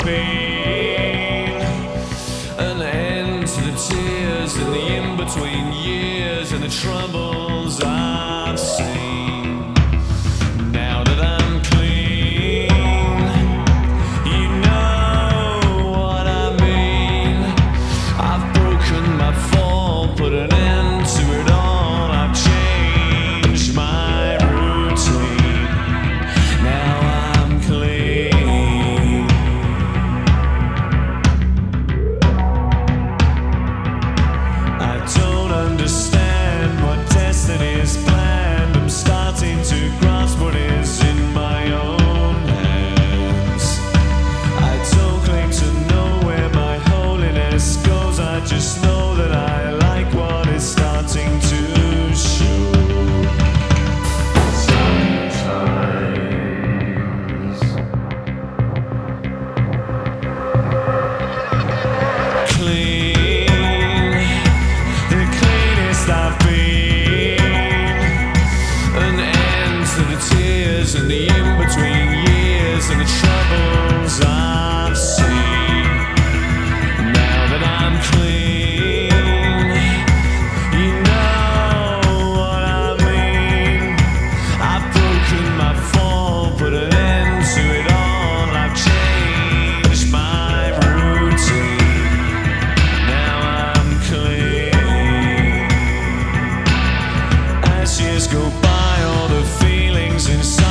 been an end to the tears and the in-between years and the troubles I've seen. Now that I'm clean, you know what I mean. I've broken my fall, put an end to it all. I've changed my routine. Now I'm clean. I don't understand what destiny's planned. I'm starting to grasp what is in my own hands. I don't claim to know where my holiness goes. I just know that I like what is starting to show. Clean, the cleanest I've been. An end to the tears and the in-between years and the troubles I've seen. Now that I'm clean, you know what I mean. I've broken my fall, put an end to it all. I've changed my routine. Now I'm clean. As years go by, all the feelings inside